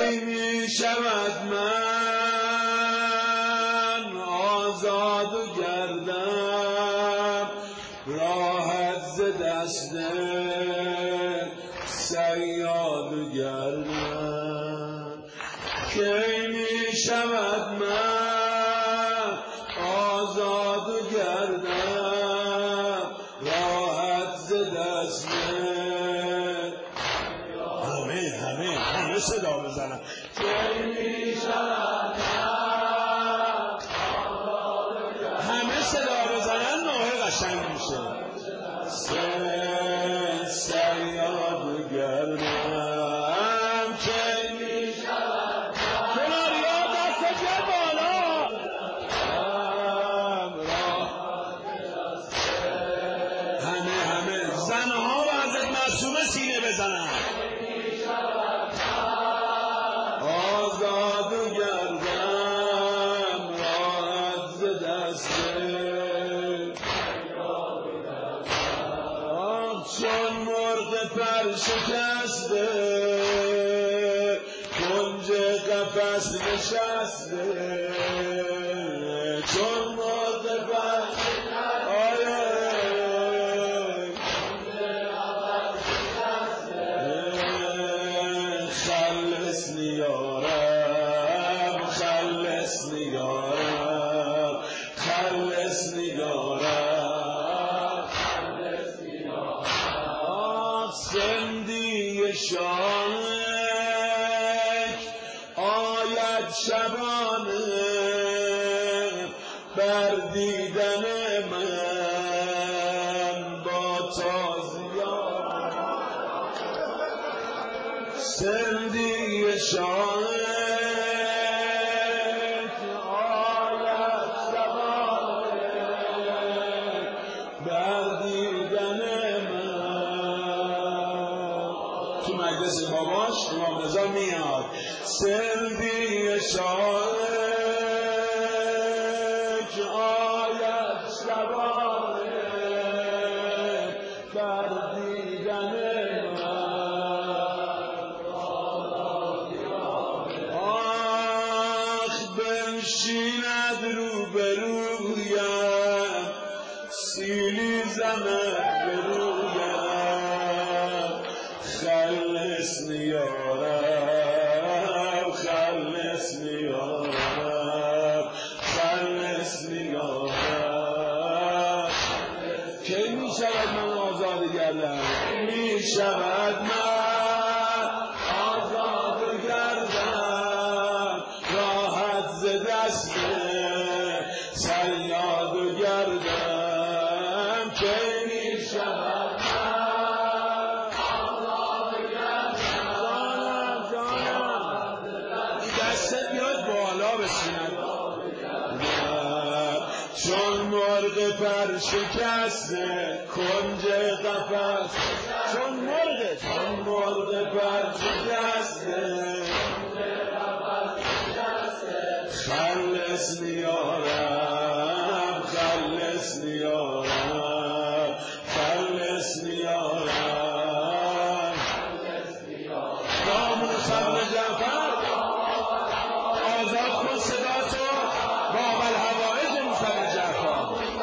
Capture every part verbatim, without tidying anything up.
کی می شود من آزاد و گردم راحت ز دست صیاد و گردم کی می شود من آزاد و گردم راحت ز دست همه همه همه صدا بزنم کی می شود همه صدا بزنن نوحه قشنگ میشه صیاد و گردم کی می شود کناریا دست جه بالا همه همه زنها و حضرت معصومه سینه بزنن آزاد و گردم راحت ز دست چون مرغ پر شکسته کنج قفس نشسته چون مرغ پر آیه خلصنی یارم خلصنی یارم خلصنی یارم سندی شانک آید شبانه بر دیدن من با تازیان سندی شانک آید شبانه بر دیدن تو مجلس باباش امام رضا میاد سندی شانک آید شبانه بر دیدن من آخ بنشیند روبرویم سیلی زند برویم خلصنی یارم خلصنی یارم خلصنی یارم کی می شود من آزاد گردم می شود من آزاد گردم راحت ز دست صیاد و گردم کی می شود چون مرغ پر شکسته کنج قفس چون مرغ چون مرغ پر شکسته خلصنی یارم خلصنی یارم خلصنی یارم نام صبر جعفر آزاد کن صدا تو باب الحوائج مصطفی جعفر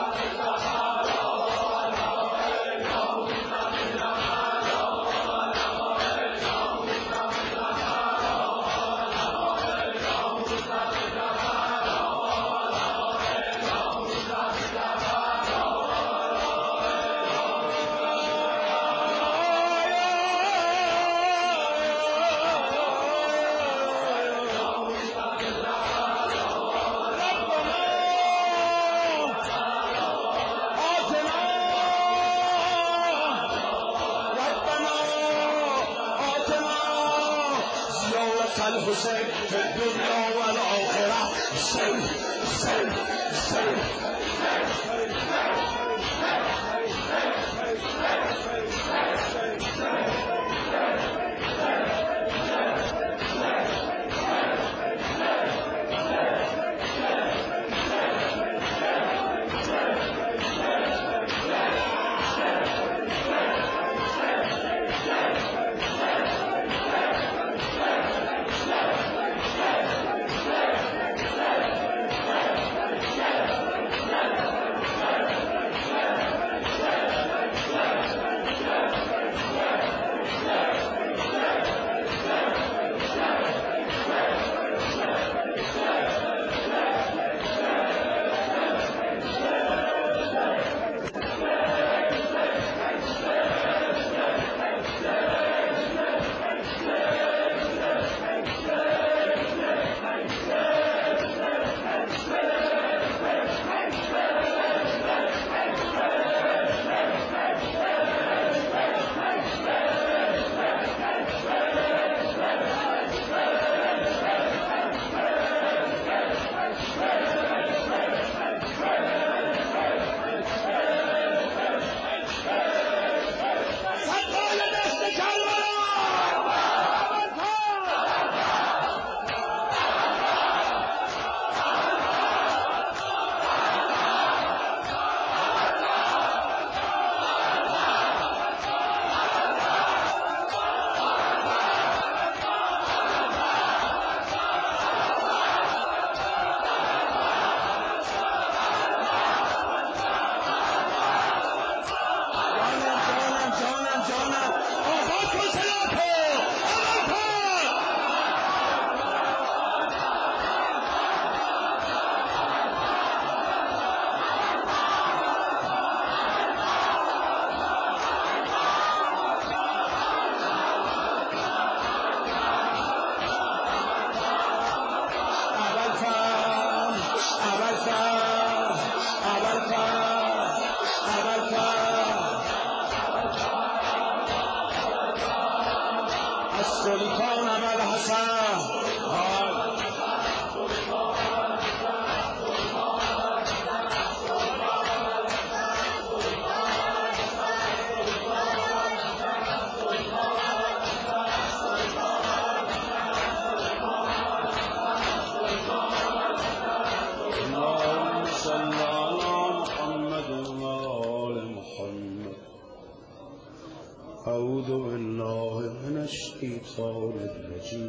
الحسين في الدنيا والآخرة سل سل سل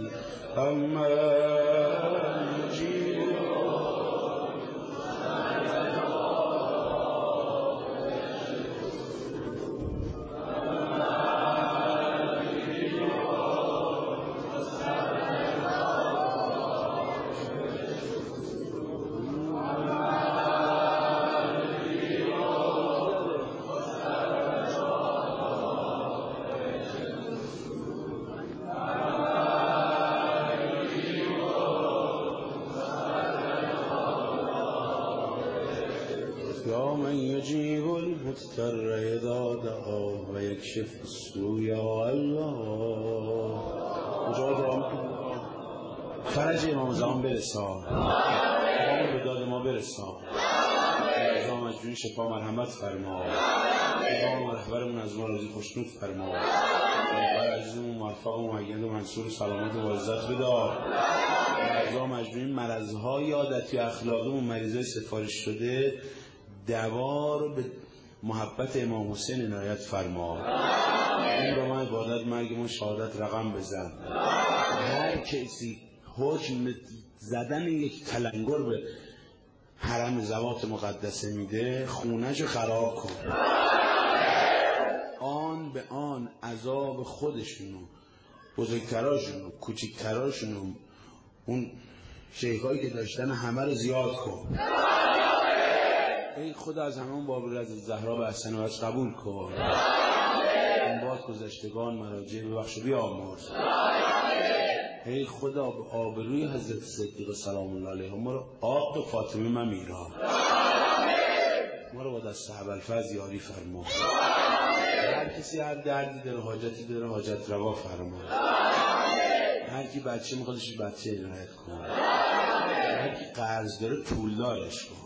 أما يجيب یا من یجیب المضطر اذا دعا و یکشف السوء یا الله. کجا دعا میکنم؟ فرج امام زمان برسان، امام به داد ما برسان، امام مجموعی شفا مرحمت فرما، امام رهبرمون از ما راضی خوشنود فرما، رهبر عزیزمون موفق و مؤید و منصور و سلامت و عزت بدار، امام مجموعی مرضهای عادتی و اخلاقی و مریضای سفارش شده دوا رو به محبت امام حسین عنایت فرما. این رو من عبادت مرگمون شهادت رقم بزن. هر کسی حکم زدن یک تلنگر به حرم زوات مقدسه میده خونه‌شو خراب کن. آن به آن عذاب خودشونو، بزرگتراشونو، کوچکتراشونو، اون شیخایی که داشتن همه رو زیاد کن. ای خدا از همون باب رضا زهرا و حسن و از قبول کن. این باد گذشتگان مراجع ببخش و بیامرز. ای خدا به آبروی حضرت صدیق سلام الله علیه ما رو آب به فاطمه ممیرا، ما رو با دست ابوالفضل یاری فرما. هر کسی هر دردی داره حاجتی داره حاجت روا فرما. هر کی بچه میخوادش بچه عنایت کن. هر کی قرض داره پولدارش کن،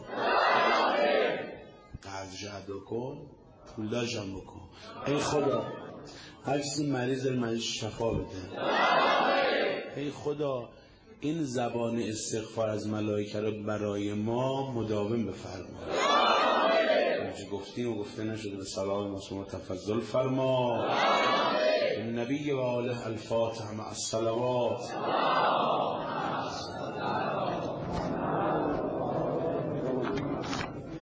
قرضش ادا کن، پولدارش هم بکن. ای خدا هر کسی مریض داره مریض شفا بده. ای خدا این زبان استغفار از ملائکه رو برای ما مداوم بفرما. اونجا گفتیم و گفته نشده به صلاح معصومه تفضل فرما. النبی و آله الفاتحه مع الصلوات.